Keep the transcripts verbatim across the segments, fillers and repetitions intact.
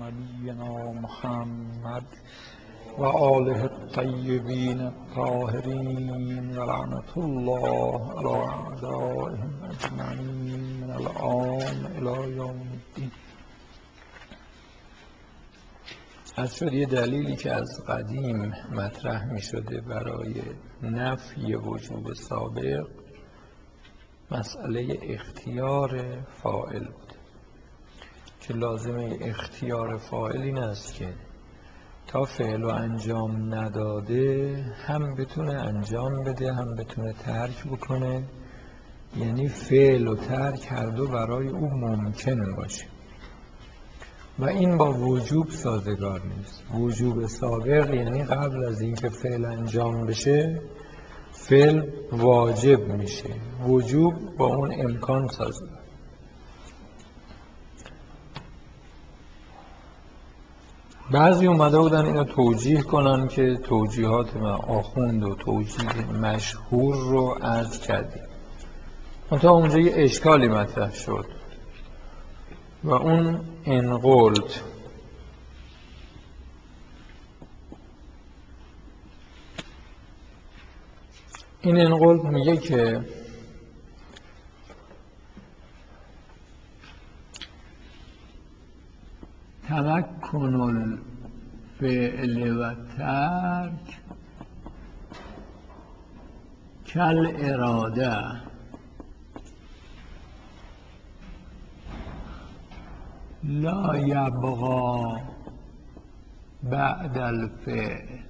نبینا محمد و آله الطیبین الطاهرین و لعنت الله علی اعدائهم اجمعین من الآن الی یوم الدین. از شد یه دلیلی که از قدیم مطرح می شده برای نفی وجوب سابق مسئله اختیار فاعل بود که لازمه اختیار فاعل این است که تا فعل و انجام نداده هم بتونه انجام بده هم بتونه ترک بکنه، یعنی فعل و ترک هر دو برای او ممکن باشه و این با وجوب سازگار نیست. وجوب سابق یعنی قبل از اینکه فعل انجام بشه فعل واجب میشه، وجوب با اون امکان سازگار. بعضی اومده بودن اینو توجیه کنن که توجیهات من آخوند و توجیه مشهور رو عرض کردیم، منتها اونجا یه اشکالی مطرح شد و اون انقلت این انقلت میگه که تمکن الفعل و ترک کل اراده لا یبقا بعد الفعل.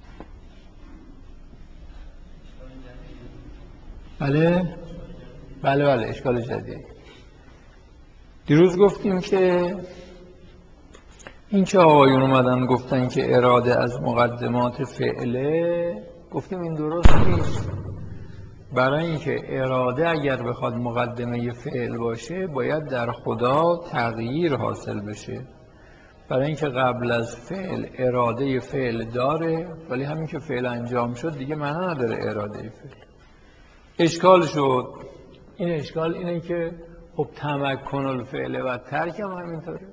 بله بله بله اشکال جدید. دیروز گفتیم که این که آقایون اومدن گفتن که اراده از مقدمات فعله، گفتیم این درست نیست. برای اینکه اراده اگر بخواد مقدمه فعل باشه باید در خدا تغییر حاصل بشه، برای اینکه قبل از فعل اراده فعل داره ولی همین که فعل انجام شد دیگه معنا نداره اراده فعل. اشکال شد. این اشکال اینه که خب تمکن الفعل و ترک هم همینطوره.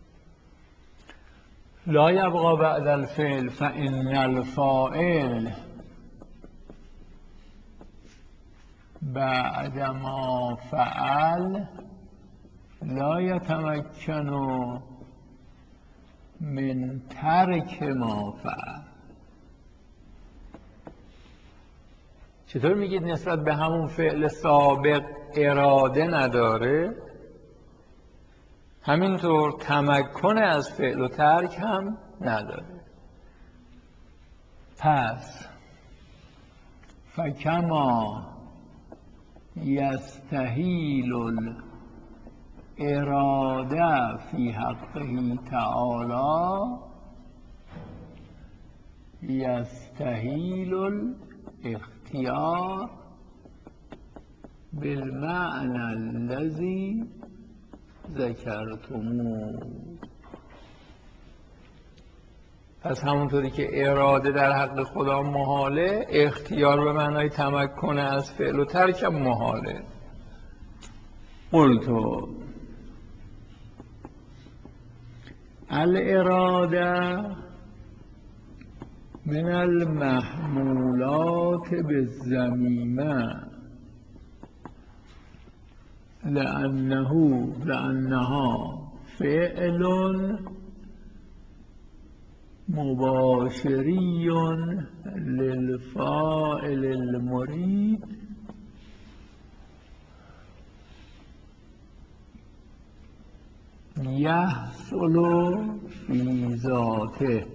لا یبقا بعد الفعل فإن الفاعل بعد ما فعل لا یتمکن من ترک ما فعل. چطور میگید نسبت به همون فعل سابق اراده نداره؟ همینطور تمکن از فعل و ترک هم نداره. پس فکما یستحیل الاراده فی حقه تعالی یستحیل الاختیار بالمعنى الذی ذکرتموه. پس همونطوری که اراده در حق خدا محاله، اختیار به معنای تمکن از فعل و ترک هم محاله. قلتو الاراده من المحمولات بالذمیمه لأنه لأنها فعل مباشری للفاعل المرید یحصل فی ذاته.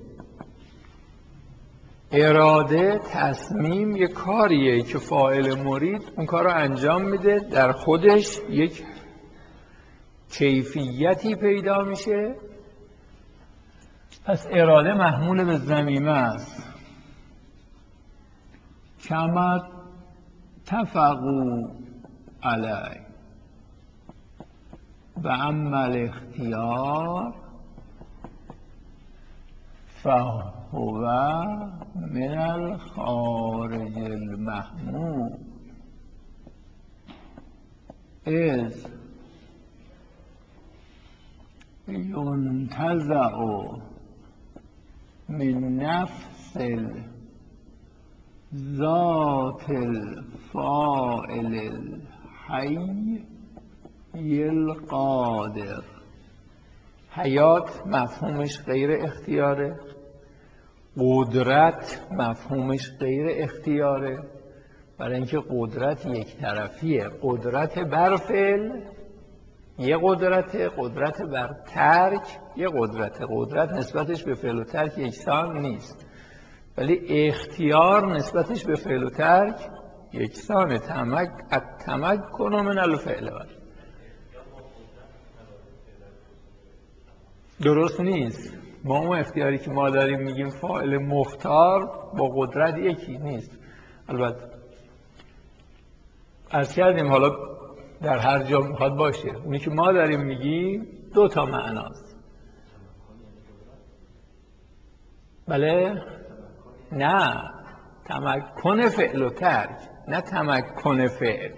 اراده تصمیم یک کاریه که فاعل مرید اون کار رو انجام میده، در خودش یک کیفیتی پیدا میشه. پس اراده محمول به ضمیمه است. کما اتفقوا علیه و اما الاختیار فهو من الخارج المحمول اذ ینتزع من نفس ذات الفاعل الحی القادر. حیات مفهومش غیر اختیاره، قدرت مفهومش غیر اختیاره، برای اینکه قدرت یک طرفیه. قدرت بر فعل یه قدرت، قدرت بر ترک یه قدرت. قدرت نسبتش به فعل و ترک یکسان نیست، ولی اختیار نسبتش به فعل و ترک یکسان. تمک التمکن من الفعل بر. درست نیست. ما اون اختیاری که ما داریم میگیم فاعل مختار با قدرت یکی نیست. البته عرض کردیم حالا در هر جا میخواد باشه، اونی که ما داریم میگیم دو تا معناست. بله؟ نه، تمکن فعل و ترک، نه تمکن فعل.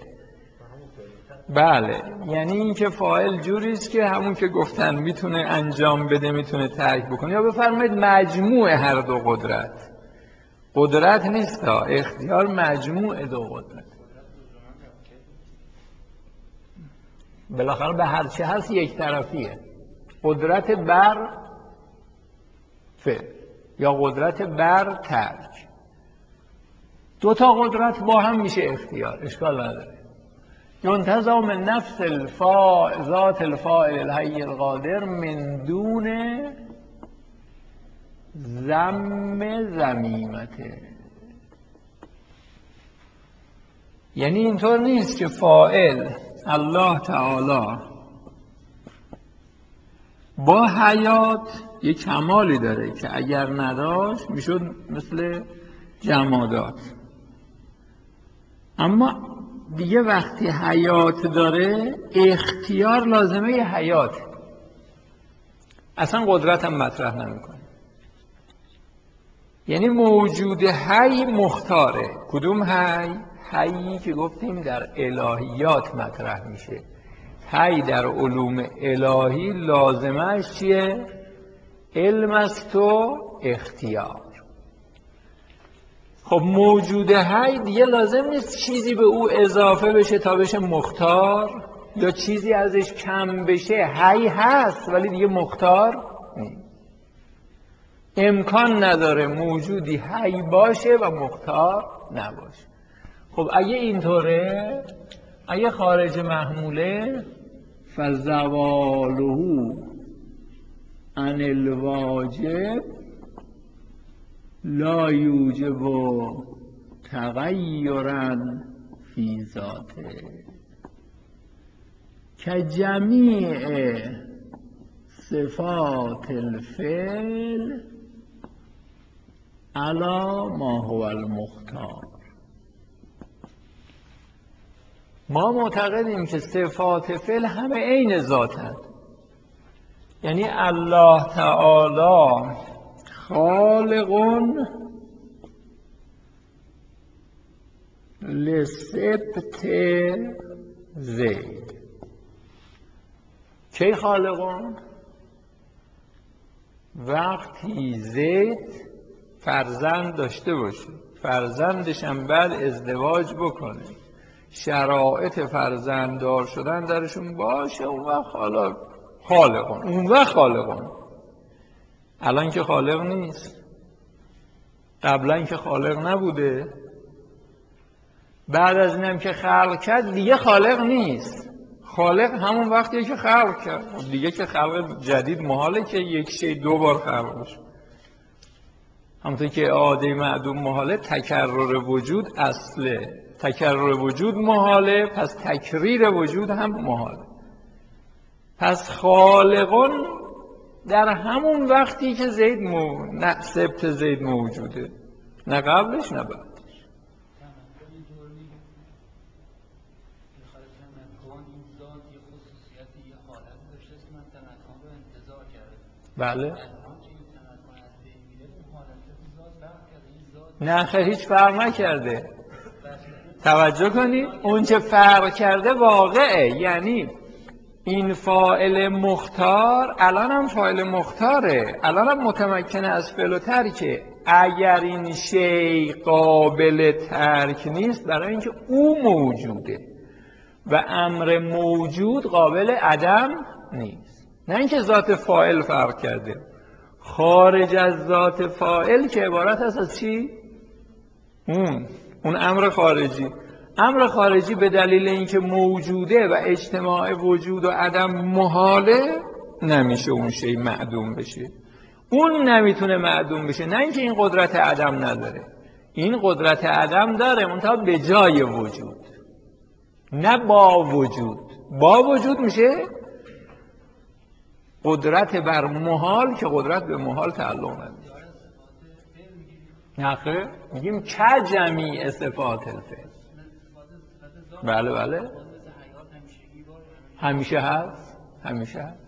بله، یعنی این که فاعل جوریست که همون که گفتن میتونه انجام بده میتونه ترک بکنه، یا بفرمایید مجموع هر دو قدرت. قدرت نیست ها، اختیار مجموع دو قدرت. بالاخره به هر چه هست یک طرفیه. قدرت بر فعل یا قدرت بر ترک. دو تا قدرت با هم میشه اختیار، اشکال نداره. ینتزع من نفس الفاعل ذات الفاعل الحی القادر من دون ذم ذمیمته. یعنی اینطور نیست که فاعل الله تعالی با حیات یک کمالی داره که اگر نداشت میشد مثل جمادات، اما دیگه وقتی حیات داره اختیار لازمه ی حیات، اصلا قدرت هم مطرح نمیکنه. یعنی موجود حی مختاره. کدوم حی؟ حیی که گفتیم در الهیات مطرح میشه. حی در علوم الهی لازمش چیه؟ علم است و اختیار. خب موجود حی دیگه لازم نیست چیزی به او اضافه بشه تا بشه مختار، یا چیزی ازش کم بشه. حی هست ولی دیگه مختار نیست. امکان نداره موجودی حی باشه و مختار نباشه. خب اگه اینطوره، اگه خارج محموله، فزواله عن الواجب لا یوجب تغیرا فی ذاته که جمیع صفات الفعل علی ما هو المختار. ما معتقدیم که صفات فعل همه عین ذاتند. یعنی الله تعالی خالقون لسبت زید. کی خالقون؟ وقتی زید فرزند داشته باشه، فرزندش هم بعد ازدواج بکنه، شرایط فرزنددار شدن درشون باشه، اون وقت حالا خالقون، اون وقت خالقون. الان که خالق نیست، قبلا که خالق نبوده، بعد از اینم که خلق کرد دیگه خالق نیست. خالق همون وقتیه که خلق کرد. دیگه که خلق جدید محاله که یک شی دو بار خلق بشه. همونطور که اعاده معدوم محاله، تکرر وجود اصله. تکرر وجود محاله، پس تکریر وجود هم محاله. پس خالقون در همون وقتی که زید مو... نه سبت زید موجوده، نه قبلش نه بعدش. بله. نه خیلی هیچ فرق نکرده. توجه کنید اون چه فرق کرده واقعه. یعنی این فاعل مختار الان هم فاعل مختاره، الان هم متمکنه از فعل و ترکه. اگر این شی قابل ترک نیست برای اینکه او موجوده و امر موجود قابل عدم نیست. نه اینکه ذات فاعل فرق کرده، خارج از ذات فاعل که عبارت هست از چی؟ اون اون امر خارجی. امر خارجی به دلیل اینکه موجوده و اجتماع وجود و عدم محاله، نمیشه اون شی معدوم بشه. اون نمیتونه معدوم بشه، نه اینکه این قدرت عدم نداره، این قدرت عدم داره منتها به جای وجود، نه با وجود. با وجود میشه قدرت بر محال که قدرت به محال تعلق نداره. نخه میگیم که جمیع صفات الفعل. بله بله همیشه هست، همیشه هست.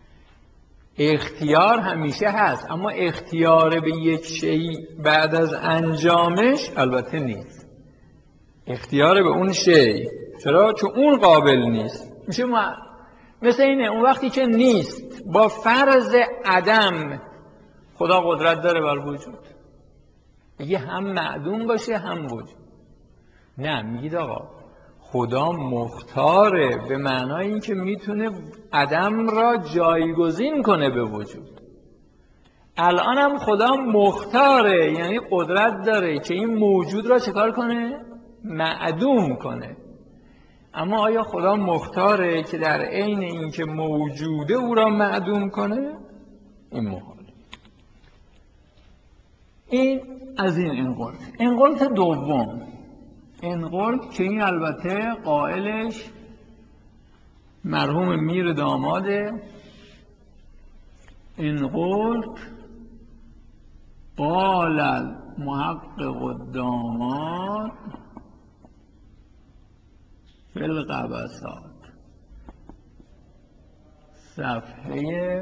اختیار همیشه هست، اما اختیار به یک شی بعد از انجامش البته نیست. اختیار به اون شی، چرا؟ چون اون قابل نیست. میشه ما مثل اینه اون وقتی که نیست، با فرض عدم خدا قدرت داره بر وجود، میگه هم معدوم باشه هم وجود. نه، میگید آقا خدا مختاره به معنای این که میتونه عدم را جایگزین کنه به وجود. الان هم خدا مختاره، یعنی قدرت داره که این موجود را چکار کنه؟ معدوم کنه. اما آیا خدا مختاره که در عین این که موجوده او را معدوم کنه؟ این محال. این از این انقلت. انقلت دوم، انقلت که این البته قائلش مرحوم میر داماده. انقلت قال المحقق الداماد فی القبسات، صفحه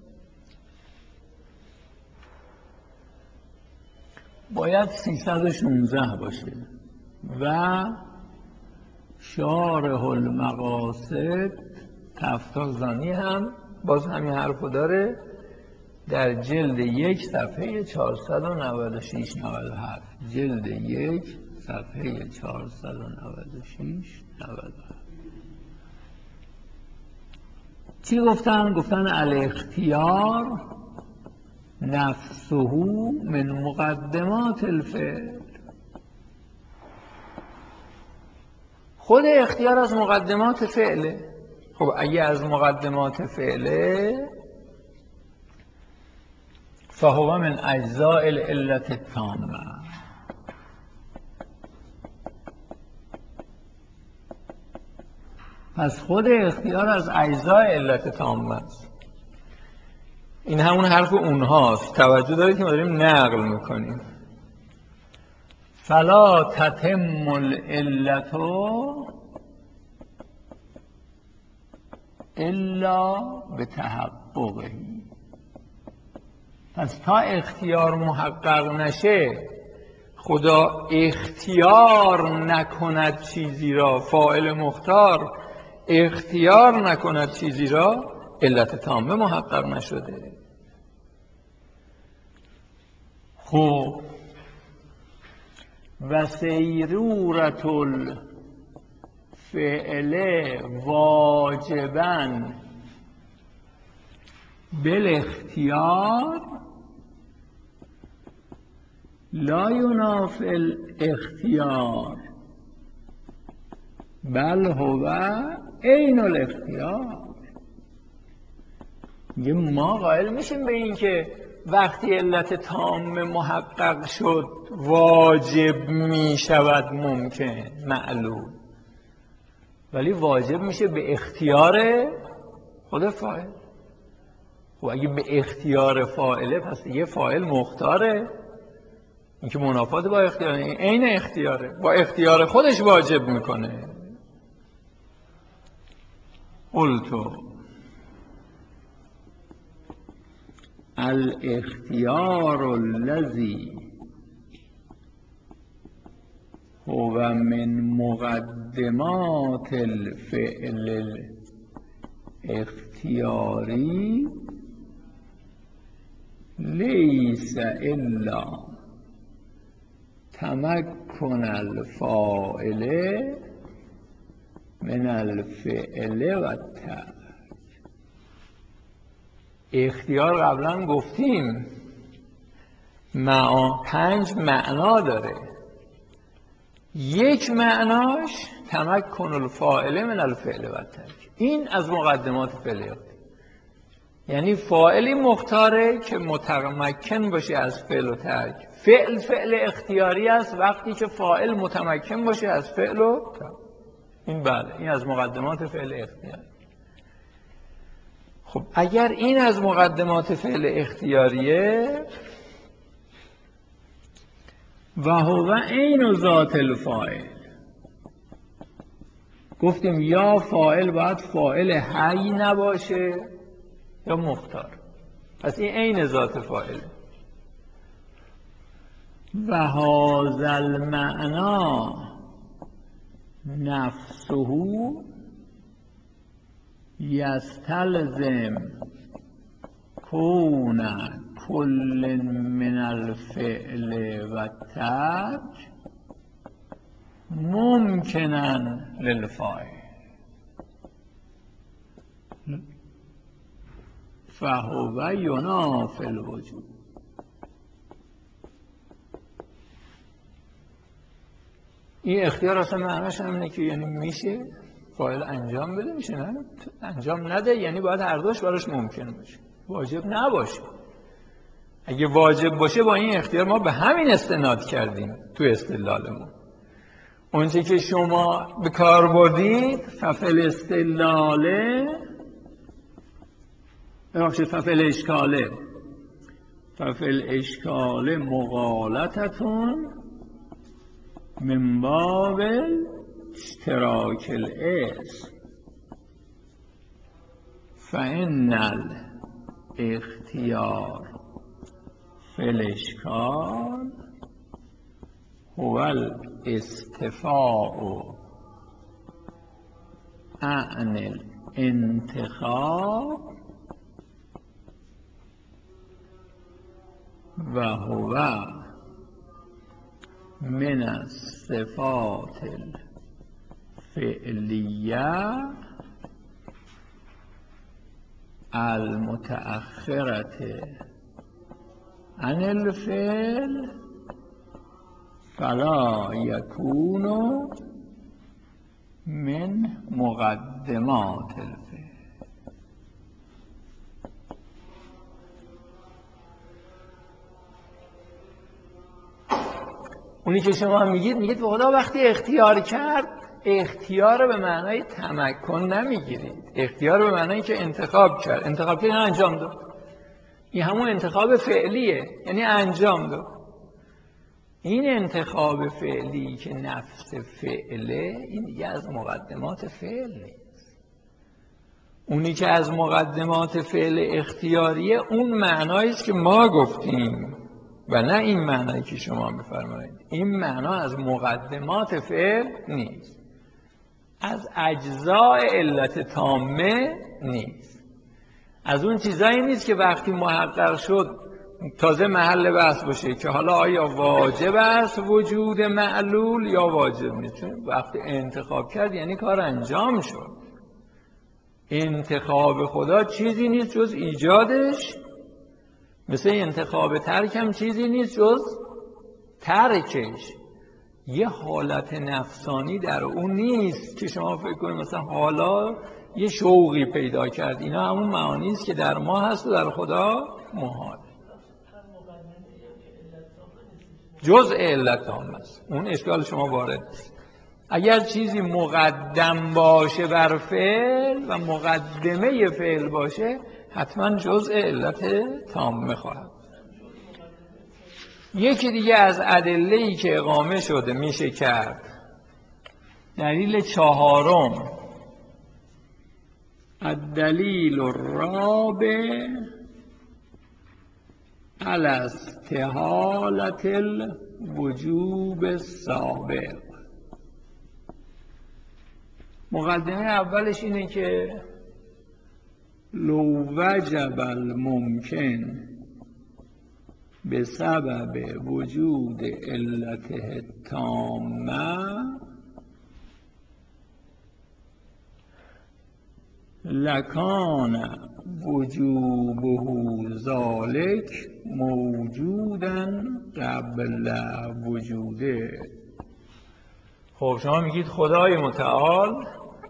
باید سیصد و شانزده باشه و شارح المقاصد تفتازانی هم باز همین حرفو داره در جلد یک صفحه چهارصد و نود و شش نود و هفت. جلد یک صفحه چهارصد و نود و شش نود و هفت. چی گفتن؟ گفتن الاختیار نفسه من مقدمات الفعل. خود اختیار از مقدمات فعله. خب اگه از مقدمات فعله فهو من اجزاء العلت التامه. پس خود اختیار از اجزاء علت تامه است. این همون حرف اونهاست. توجه دارید که ما داریم نقل میکنیم. فلا تتم العلت الا بتحققه. پس تا اختیار محقق نشه، خدا اختیار نکند چیزی را، فاعل مختار اختیار نکند چیزی را، علت تامه محقق نشده. خب و سیرورت الفعل واجباً بالاختیار لا ینافی الاختیار بل هو عین الاختیار. یه ما قائل میشیم به این که وقتی علت تام محقق شد واجب میشود ممکن معلوم، ولی واجب میشه به اختیار خود فاعل. خب اگه به اختیار فاعله پس یه فاعل مختاره، این که منافات با اختیار، عین اختیاره، با اختیار خودش واجب میکنه. قلتو الاختیار الذی هو من مقدمات الفعل اختیاری لیس الا تمکن الفاعل من الفعل و الترک. اختیار قبلا گفتیم معا پنج معنا داره. یک معناش تمکن الفاعل من الفعل و الترک. این از مقدمات فعل، یعنی فاعلی مختاره که متمکن باشه از فعل و ترک. فعل فعل اختیاری است وقتی که فاعل متمکن باشه از فعل و ترک. این بله، این از مقدمات فعل اختیاری. خب اگر این از مقدمات فعل اختیاریه، و هو عین ذات الفاعل، گفتیم یا فاعل باید فاعل حی نباشه یا مختار، پس این عین ذات فاعل. و هذا المعنا نفسه یستلزم کون کل من الفعل و الترک ممکنا للفاعل فهو ینافی الوجود. این اختیار اصلا معناش همینه که یعنی میشه فاعل انجام بده، میشه نه انجام نده، یعنی باید هر دوش براش ممکن باشه، واجب نباشه. اگه واجب باشه با این اختیار ما به همین استناد کردیم تو استدلالمون. اونچه که شما به کار بردید ففل استدلاله ببخشید ففل اشکاله ففل اشکاله مغالطتون من باب اشتراک الاسم فإن الاختیار فی الاشکال هو الاستفاء عن الانتخاب و هو من الصفات الفعلیه المتأخرة عن الفعل فلا يكون من مقدمات الفعل. اونی که شما میگید میگید خدا وقتی اختیار کرد، اختیار به معنای تمکن نمیگیرید، اختیار به معنای که انتخاب کرد، انتخاب کرد انجام داد. این همون انتخاب فعلیه، یعنی انجام داد. این انتخاب فعلی که نفس فعله، این دیگه از مقدمات فعل نیست. اونی که از مقدمات فعل اختیاریه اون معنایی است که ما گفتیم و نه این معنایی که شما می‌فرمایید. این معنا از مقدمات فعل نیست، از اجزاء علت تامه نیست، از اون چیزایی نیست که وقتی محقق شد تازه محل بحث باشه که حالا آیا واجب است وجود معلول یا واجب نیست. چون وقتی انتخاب کرد یعنی کار انجام شد. انتخاب خدا چیزی نیست جز ایجادش، مثل انتخاب ترک هم چیزی نیست جز ترکش. یه حالت نفسانی در اون نیست که شما فکر کنید مثلا حالا یه شوقی پیدا کرد. اینا همون معانی است که در ما هست و در خدا محال. جزء علت تام است. اون اشکال شما وارد است. اگر چیزی مقدم باشه بر فعل و مقدمه فعل باشه حتما جزء علت تامه خواهد. یکی دیگه از ادله‌ای که اقامه شده میشه کرد. دلیل چهارم، الدلیل الرابع علی استحالة الوجوب السابق. مقدمه اولش اینه که لو وجب الممکن به سبب وجود علته التامه لکان وجوبه ذالک موجودا قبل وجوده. خب شما میگید خدای متعال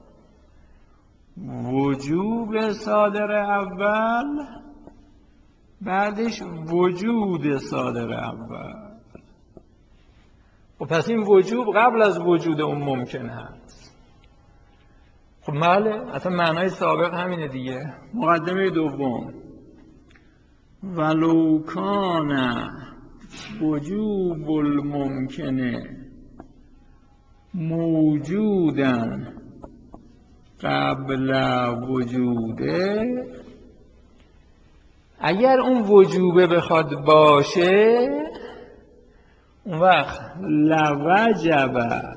وجوب صادر اول بعدش وجود صادر اول. خب پس این وجوب قبل از وجود اون ممکن هست. خب بله، اصلا معنای سابق همینه دیگه. مقدمه دوم ولو کان وجوب الممکنه موجودن قبل وجوده، اگر اون وجوبه بخواد باشه اون وقت لوجب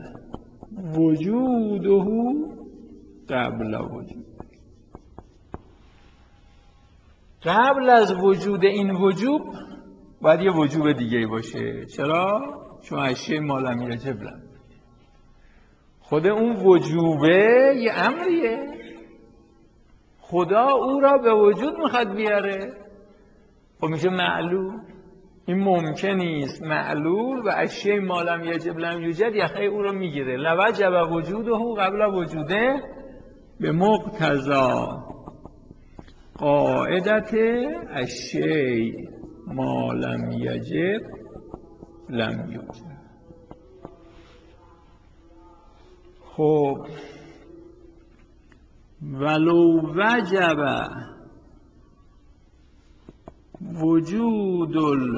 وجوده قبل وجود. قبل از وجود این وجوب باید یه وجوب دیگه باشه. چرا؟ چون اشیاء ما لم یجب لم، خود اون وجوبه یه امریه، خدا او را به وجود میخواد بیاره. خب میشه معلول. این ممکن نیست معلول و اشیاء ما لم یجب لم یوجد یخه او را میگیره. لوجب وجوده قبل وجوده به مقتضا قاعدت اشیاء ما لم یجب لم یوجد. خب ولو وجب وجود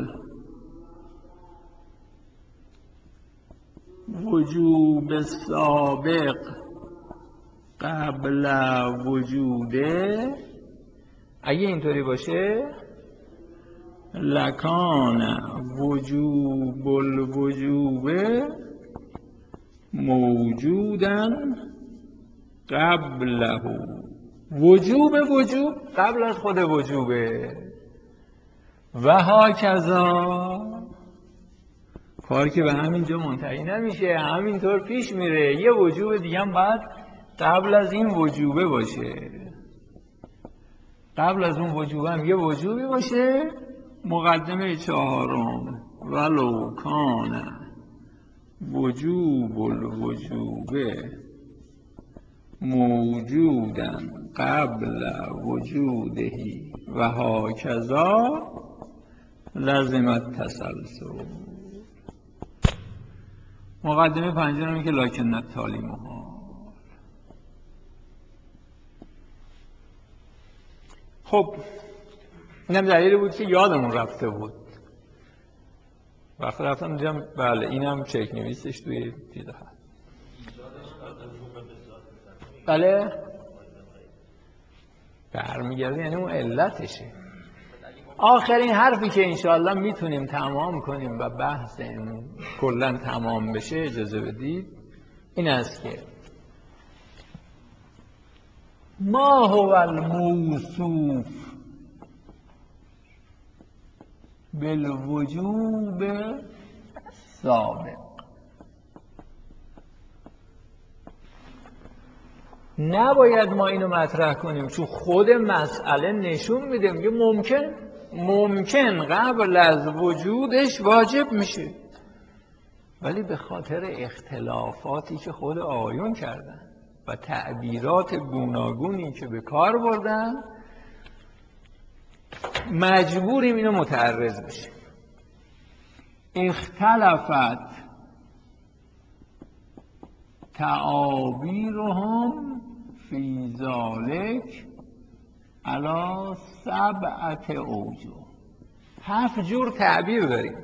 الوجوب السابق قبل وجوده، اگه اینطوری باشه لکان وجوب الوجوب موجودن قبله، وجوب وجوب قبل از خود وجوبه. و هاکذا، کار که به همینجا منتهی نمیشه، همینطور پیش میره. یه وجوب دیگه هم باید قبل از این وجوبه باشه، قبل از اون وجوبه هم یه وجوبی باشه. مقدمه چهارم ولو کان وجوب الوجوب موجودن قبل وجوده و هاکذا لازم التسلسل. مقدمه پنجم که لکن التالی محال. خب اینم دلیلی بود که یادمون رفته بود. وقتی رفتم دیدم بله اینم چک نویسش توی دیده هست. بله برمیگرده، یعنی اون علتشه. آخرین حرفی که انشاءالله میتونیم تمام کنیم و بحث این کلن تمام بشه اجازه بدید این است که ما هو الموصوف بالوجوب سابق. نباید ما اینو مطرح کنیم چون خود مسئله نشون میده میگه ممکن ممکن قبل از وجودش واجب میشه، ولی به خاطر اختلافاتی که خود آیون کردن و تعبیرات گوناگونی که به کار بردن مجبوریم اینو متعرض بشیم. اختلفت تعابیرهم فی ذالک علی سبعت اوجه. هفت جور تعبیر داریم.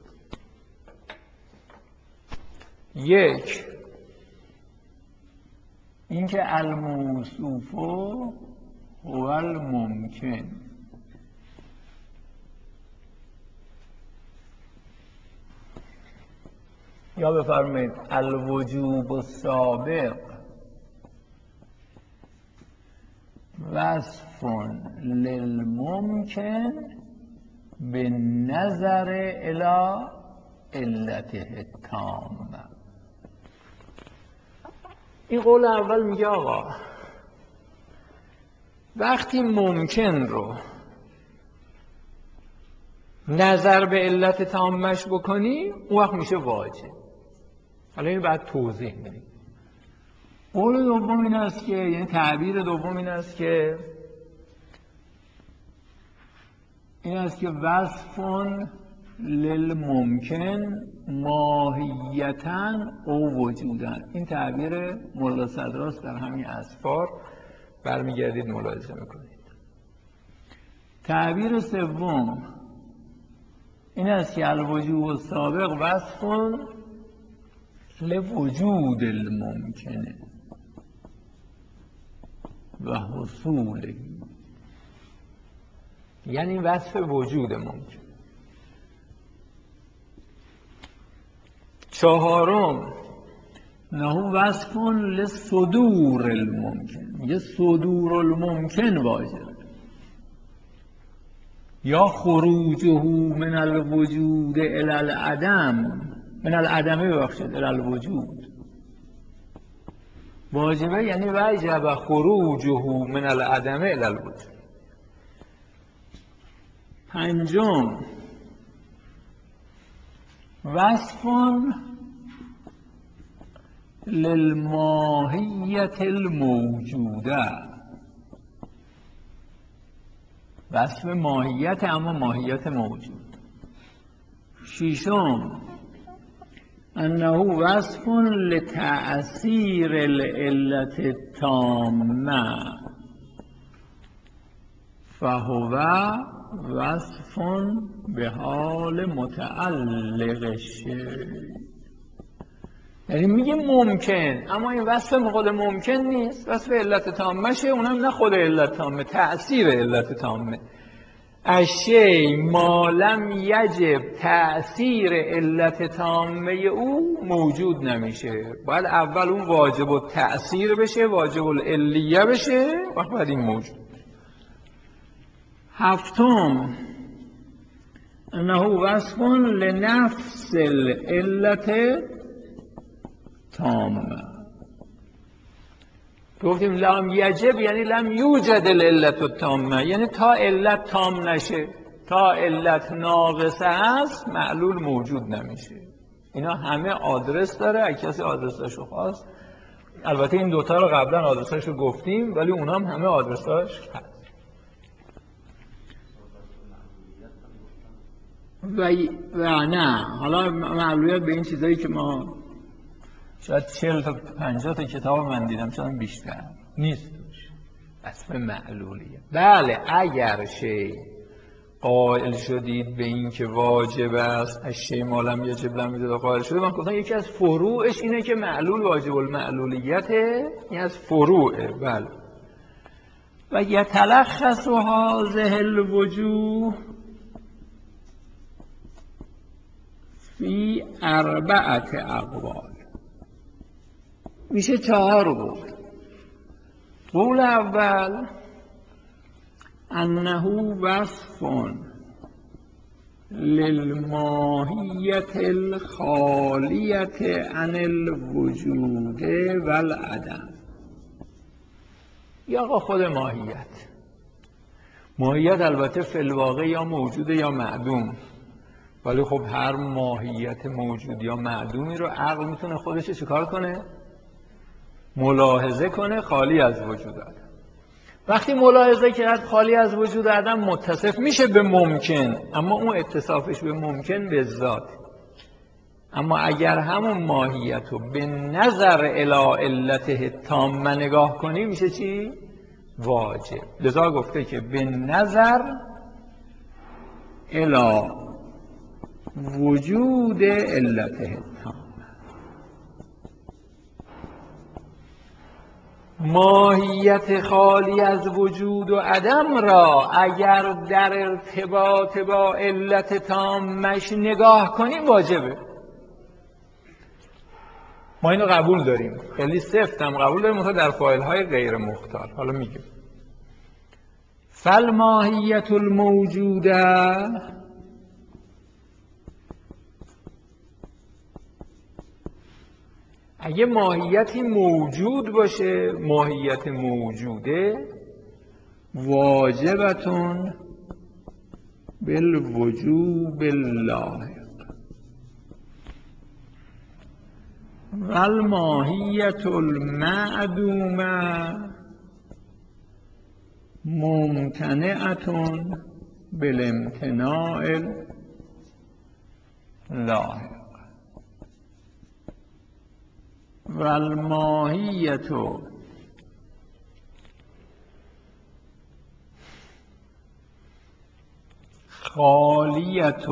یک، اینکه الموصوف هو الممکن. یا بفرمایید الوجوب السابق و وصف للممکن به نظر الی علته التامه. این قول اول میگه آقا وقتی ممکن رو نظر به علت تامش بکنی اون وقت میشه واجب. حالا این بعد توضیح میدیم. قول دوم این است که یعنی تعبیر دوم این است که این است که وصفون للممکن ماهیتاً او وجوداً. این تعبیر ملا صدراست در همین اسفار، برمیگردید ملاحظه میکنید. تعبیر سوم این است که الوجوب السابق وصفون لوجود الممکنه و حصوله، یعنی وصف وجود ممکن. چهارم نهو وصف لصدور الممکن، یه صدور الممکن واجب یا خروجه من الوجود الی العدم، من العدمه ببخشید الی الوجود واجبه، یعنی وجب خروجه من العدمه الی الوجود. پنجم وصف للماهیت الموجوده، وصف ماهیت اما ماهیت موجود. ششم انه وصف لتأثیر العلت التامه فهو وصف به حال متعلق الشیء. یعنی میگه ممکن، اما این وصف خود ممکن نیست، وصف علت تامه شه، اونم نه خود علت تامه، تأثیر علت تامه. الشیء ما لم یجب تأثیر علت تامه او موجود نمیشه، باید اول اون واجب التأثیر بشه، واجب العلیه بشه، وقت بعد این موجود. هفتم انه وصف لنفس العلت تامه. گفتیم لم یجب یعنی لم یوجد العلت التامه، یعنی تا علت تام نشه، تا علت ناقصه است معلول موجود نمیشه. اینا همه آدرس داره، اگه کسی آدرساشو خواست. البته این دوتا رو قبلا آدرساشو گفتیم، ولی اونا هم همه آدرساش هست. و, و نه حالا معلولیت به این چیزایی که ما شاید چهل تا پنجاه تا کتاب من دیدم، شاید بیشتر نیست وصف معلولیه. بله اگر شی قائل شدید به این که واجب است، الشیء ما لم یجب لم یوجد قائل شده، من گفتم یکی از فروعش اینه که معلول واجب المعلولیته، این از فروعه. بله و یتلخص هذه الوجوه فی اربعه اقوال، میشه چهار قول. قول اول انه وصف للماهیت الخالیت عن الوجود والعدم. یا آقا خود ماهیت، ماهیت البته فی الواقع یا موجوده یا معدوم، ولی خب هر ماهیت موجود یا معدومی رو عقل میتونه خودش چیکار کنه؟ ملاحظه کنه خالی از وجود عدم. وقتی ملاحظه کرد خالی از وجود عدم متصف میشه به ممکن، اما اون اتصافش به ممکن به ذات. اما اگر همون ماهیت رو به نظر الی علته تامه نگاه کنی میشه چی؟ واجب. لذا گفته که به نظر الی وجود علته تامه. ماهیت خالی از وجود و عدم را اگر در ارتباط با علت تامش نگاه کنیم واجبه. ما اینو قبول داریم، خیلی سفت هم قبول داریم، مثلا در فایل های غیر مختار. حالا میگیم فالماهیت الموجوده اگه ماهیتی موجود باشه، ماهیت موجوده واجبتون بالوجوب اللاحق و الماهیت المعدومه ممتنعتون بالامتناع اللاحق و الماهیت خالیت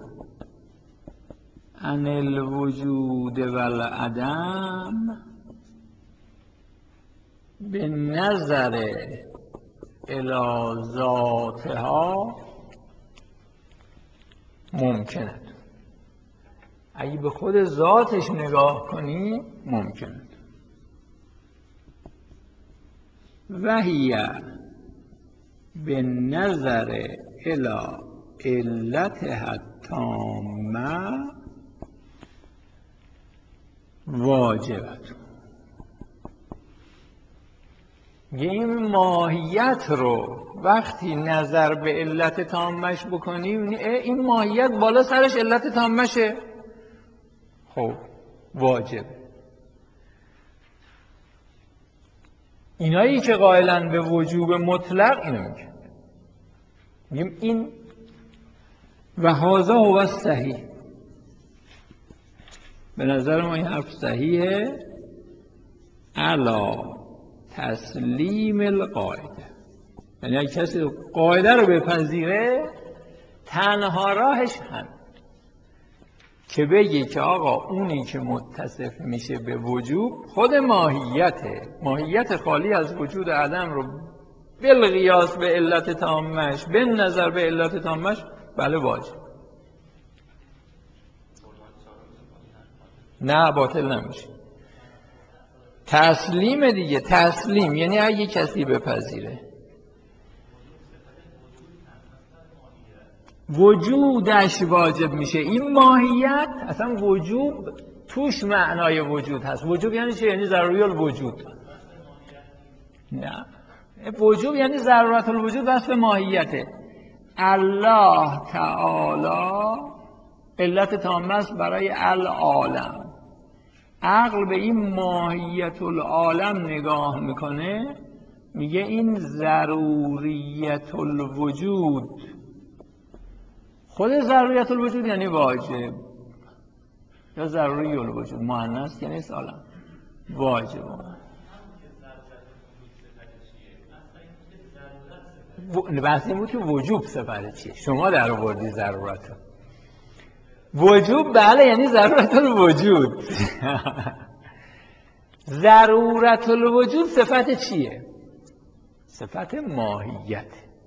عن الوجود والعدم به نظر الی ذاتها ممکنه. اگه به خود ذاتش نگاه کنی ممکنه. و هی به نظر الی علتها التامه واجبت. این ماهیت رو وقتی نظر به علت تامش بکنی این ماهیت بالا سرش علت تامشه، خب واجب. اینایی که قائلن به وجوب مطلق اینو میگن، میگیم این و هذا هو الصحیح. به نظر ما این حرف صحیحه علا تسلیم القاعده. یعنی اگه کسی قاعده رو بپذیره تنها راهش هم که بگی که آقا اونی که متصف میشه به وجوب خود ماهیته، ماهیت خالی از وجود عدم رو بالقیاس به علت تامش، به نظر به علت تامش، بله واجب. نه باطل نمیشه. تسلیم دیگه، تسلیم یعنی اگه کسی بپذیره وجودش واجب میشه. این ماهیت اصلا وجوب توش معنای وجود هست. وجوب یعنی چه؟ یعنی ضروری الوجود. نه، وجوب یعنی ضرورت الوجود وصف ماهیته. الله تعالی علت تامه است برای العالم. عقل به این ماهیت العالم نگاه میکنه، میگه این ضروریت الوجود. خود ضروریت الوجود یعنی واجب یا ضروری الوجود، مؤنث یعنی سالم واجب. بحث این بود که وجوب صفت چیه، شما در آوردی ضرورت. وجوب بله یعنی ضرورت الوجود. ضرورت الوجود صفت چیه؟ صفت ماهیت.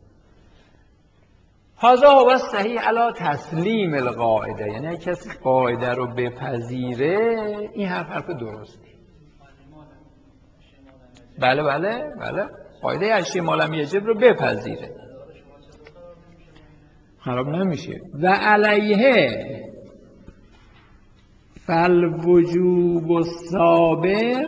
هذا هو الصحیح علی تسلیم القاعده. یعنی کسی قاعده رو بپذیره این حرف حرف درستی. بله بله بله قاعده اشی ما لم یجب رو بپذیره خراب نمیشه. و علیه فالوجوب السابق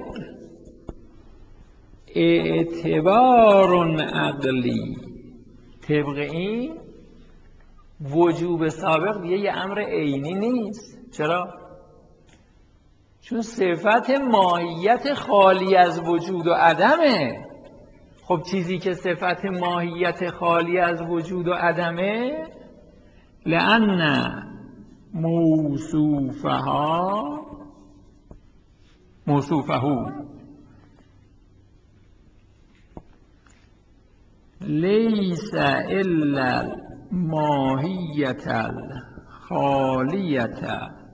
اعتبار عقلی. طبق این وجوب سابق دیگه یه امر عینی نیست. چرا؟ چون صفت ماهیت خالی از وجود و عدمه. خب چیزی که صفت ماهیت خالی از وجود و عدمه، لأن موصوفها موصوفه لیس الا ماهیت الخالیت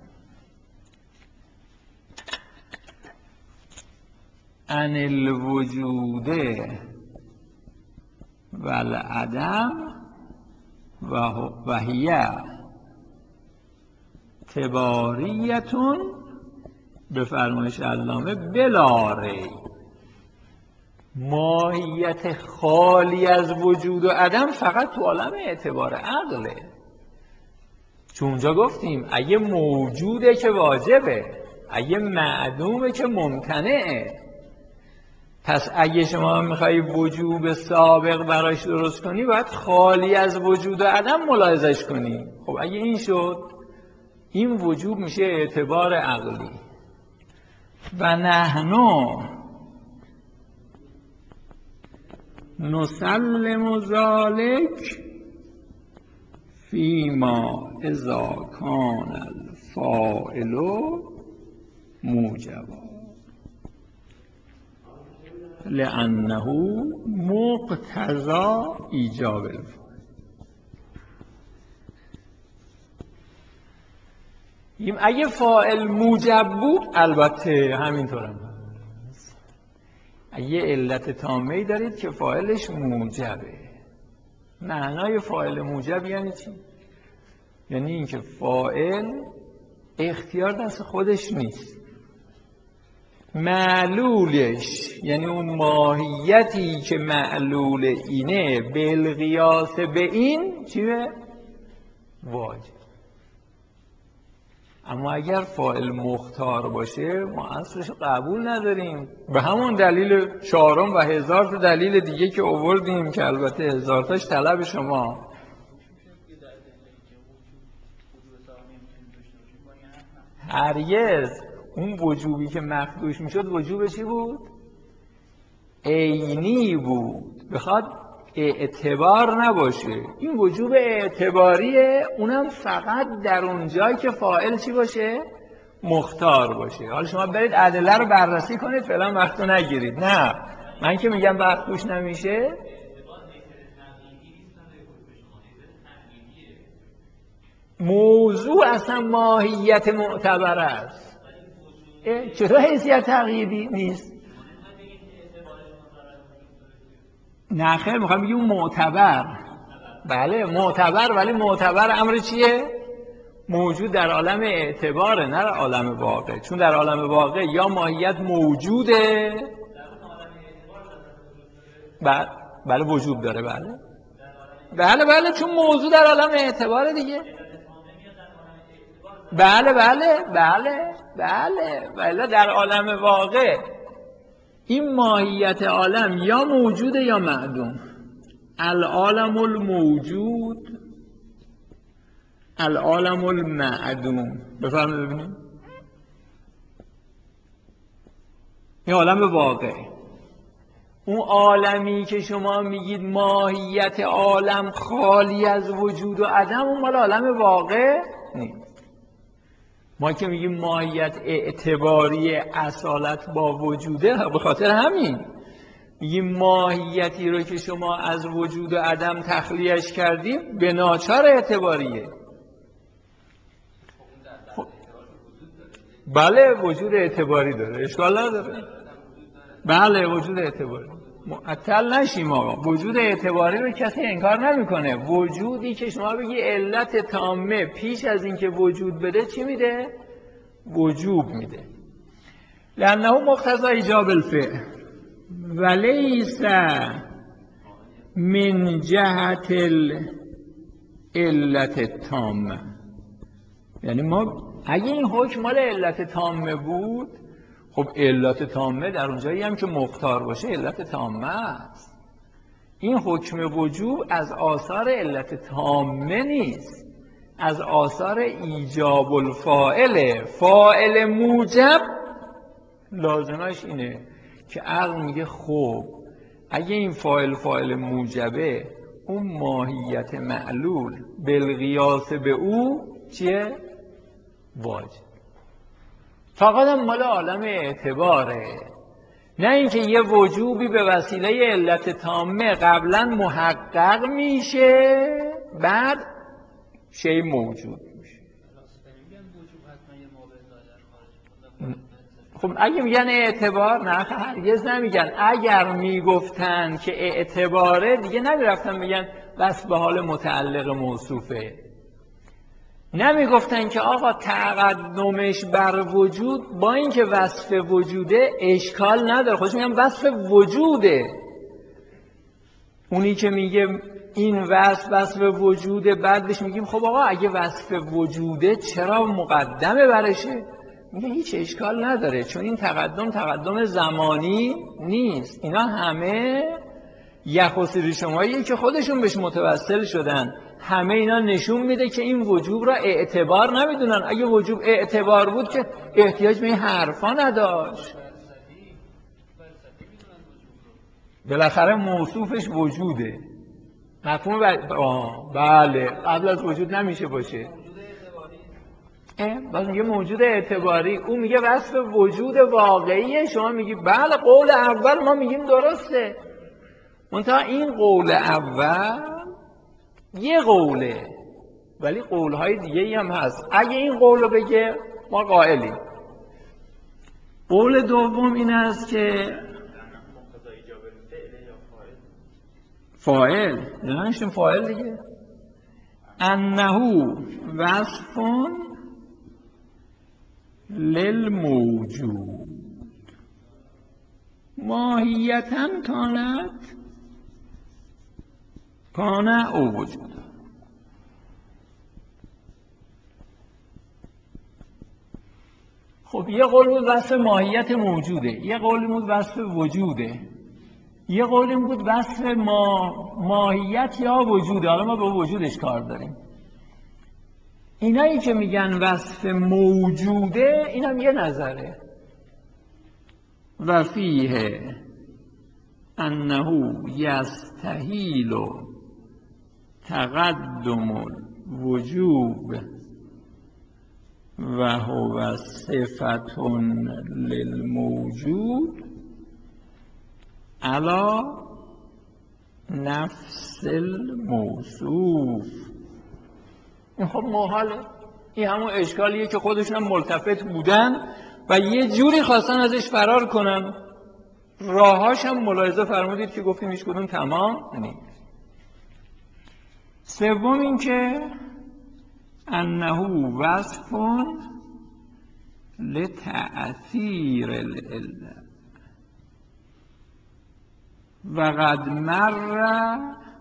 عن الوجود والعدم و هی تباریتون به فرمایش علامه بلا ریب. ماهیت خالی از وجود و عدم فقط تو عالم اعتبار عقله. چون اونجا گفتیم اگه موجوده که واجبه، اگه معدومه که ممتنعه. پس اگه شما میخوایی وجوب سابق براش درست کنی باید خالی از وجود و عدم ملاحظش کنی. خب اگه این شد، این وجوب میشه اعتبار عقلی. و نحنو نسلم ذلک فیما اذا کان الفاعل موجبا لأنه مقتضی ایجاب الفاعل. اگه فاعل موجب بود البته همینطور هم هست. اگه علت تامه‌ای دارید که فاعلش موجبه. معنای فاعل موجب یعنی چی؟ یعنی اینکه فاعل اختیار دست خودش نیست، معلولش، یعنی اون ماهیتی که معلول اینه بالقیاس به این چیه؟ واجب. اما اگر فاعل مختار باشه ما اصلش قبول نداریم، به همون دلیل چهارم و هزار تا دلیل دیگه که آوردیم که البته هزار تاش طلب شما. هرگز اون وجوبی که مخدوش میشد وجوب چی بود؟ عینی بود، بخواد اعتبار نباشه. این وجوب اعتباریه، اونم فقط در اون جایی که فاعل چی باشه؟ مختار باشه. حالا شما برید ادله رو بررسی کنید، فعلا وقتو نگیرید. نه من که میگم وقت توش نمیشه. موضوع اصلا ماهیت معتبر است. چطور حیثیت تغییری نیست؟ نه خیر، میخوام بگیم معتبر. بله معتبر، ولی معتبر امر چیه؟ موجود در عالم اعتباره، نه در عالم واقع. چون در عالم واقع یا ماهیت موجوده، بله بله وجود داره، بله بله بله چون موضوع در عالم اعتباره دیگه. بله بله بله بله بله در عالم واقع این ماهیت عالم یا موجوده یا معدوم. العالم الموجود، العالم المعدوم. بفرمایید ببینید این عالم واقع. اون عالمی که شما میگید ماهیت عالم خالی از وجود و عدم، اون مال عالم واقع نیست. ما که میگیم ماهیت اعتباری اصالت با وجوده، به خاطر همین میگیم ماهیتی رو که شما از وجود و عدم تخلیهش کردیم به ناچار اعتباریه. بله وجود اعتباری داره، اشکال نداره. بله وجود اعتباری، معطل نشیم آقا. وجود اعتباری رو کسی انکار نمیکنه. وجودی که شما بگی علت تامه پیش از اینکه وجود بده چی میده؟ وجوب میده. لأنه مقتضی ایجاب الفعل ولیس من جهت العلت التامه. یعنی ما اگه این حکم مال علت تامه بود، خب علت تامه در اونجایی هم که مختار باشه علت تامه است. این حکم وجوب از آثار علت تامه نیست، از آثار ایجاب الفاعله. فاعل موجب لازمش اینه که عقل میگه خب اگه این فاعل فاعل موجبه، اون ماهیت معلول بالقیاس به او چیه؟ واجب. فقط هم مال عالم اعتباره، نه اینکه یه وجوبی به وسیله علت تامه قبلا محقق میشه بعد شی موجود میشه. خب اگه میگن اعتبار، نه هرگز نمیگن. اگر میگفتن که اعتباره دیگه نمیرفتن میگن بس به حال متعلق موصوفه. نمیگفتن که آقا تقدمش بر وجود با اینکه وصف وجوده اشکال نداره، خودش میگن وصف وجوده. اونی که میگه این وصف وصف وجوده، بعدش میگیم خب آقا اگه وصف وجوده چرا مقدمه برشه؟ میگه هیچ اشکال نداره، چون این تقدم تقدم زمانی نیست، اینا همه یخ و سیری شماییه که خودشون بهش متوسل شدن. همه اینا نشون میده که این وجوب را اعتبار نمیدونن. اگه وجوب اعتبار بود که احتیاج به این حرفا نداشت. بالاخره موصوفش وجوده. مفهوم ب... آه بله قبل از وجود نمیشه باشه. باز میگه موجود اعتباری، اون میگه وصف وجود واقعیه، شما میگی بله قول اول ما میگیم درسته. منتها این قول اول یه قوله، ولی قولهای دیگه هم هست. اگه این قول رو بگه ما قائلیم. قول دوم این است که فاعل نمیشیم فاعل دیگه، انه وصف للموجود ماهیتا کانت کانه او وجود. خب یه قول بود وصف ماهیت موجوده، یه قول بود وصف وجوده، یه قول بود وصف ما... ماهیت یا وجوده. حالا ما به وجودش کار داریم. اینایی که میگن وصف موجوده این هم یه نظره. و فیه انه یستحیل تقدم الوجوب و هو صفت للموجود علی نفس الموصوف. این خب محاله. این همون اشکالیه که خودشون هم ملتفت بودن و یه جوری خواستن ازش فرار کنن. راهاش هم ملاحظه فرمودید که گفتیم هیچ کدوم تمام نیست. سوم این که انه وصف لتأثیر العله و قد مر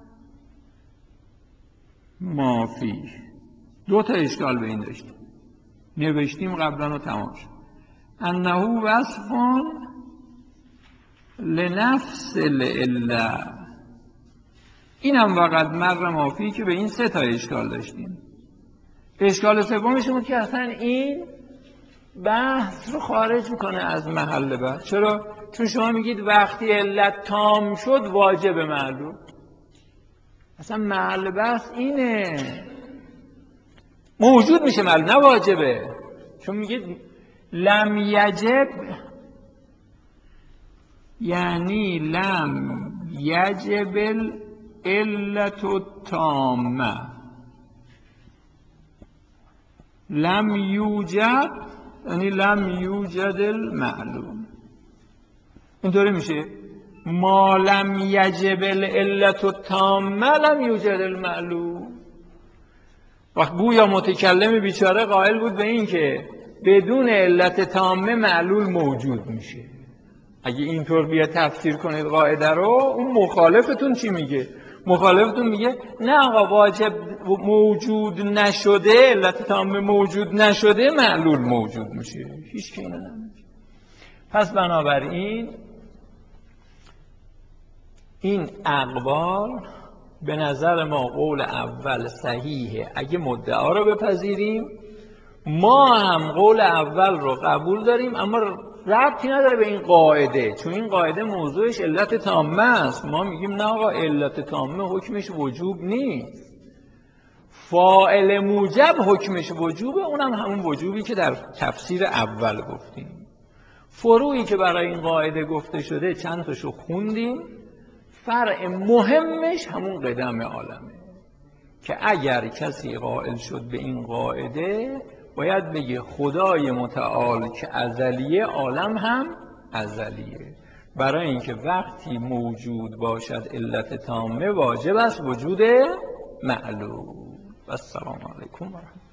ما فیه. دو تا اشکال به این داشتیم، نوشتیم قبلا و تمام شد. انه وصف لنفس العله، این هم وقت مر ما فیه که به این سه تا اشکال داشتیم. اشکال سومش بود که اصلا این بحث رو خارج میکنه از محل بحث. چرا؟ چون شما میگید وقتی علت تام شد واجب معلوم. اصلا محل بحث اینه، موجود میشه معلوم، نه واجبه. چون میگید لم یجب یعنی لم یجب العلت التامه، لم یوجد یعنی لم یوجد المعلوم. اینطوری میشه ما لم یجب العلت التامه لم یوجد المعلوم. وقت گویا متکلم بیچاره قائل بود به این که بدون علت تامه معلول موجود میشه. اگه اینطور بیا تفسیر کنید قاعده رو، اون مخالفتون چی میگه؟ مخالفتون میگه نه آقا واجب موجود نشده، علت تامه موجود نشده معلول موجود میشه. هیچ که اینو نمیگه. پس بنابراین این اقوال به نظر ما قول اول صحیحه اگه مدعا رو بپذیریم. ما هم قول اول رو قبول داریم، اما ربطی نداره به این قاعده، چون این قاعده موضوعش علت تامه است. ما میگیم نه آقا علت تامه حکمش وجوب نیست، فاعل موجب حکمش وجوبه، اونم همون وجوبی که در تفسیر اول گفتیم. فروعی که برای این قاعده گفته شده چند تاشو خوندیم. فرع مهمش همون قدم عالمه که اگر کسی قائل شد به این قاعده باید بگه خدای متعال که ازلیه، عالم هم ازلیه. برای اینکه وقتی موجود باشد علت تامه واجب است وجود معلوم. و السلام علیکم و رحمت الله.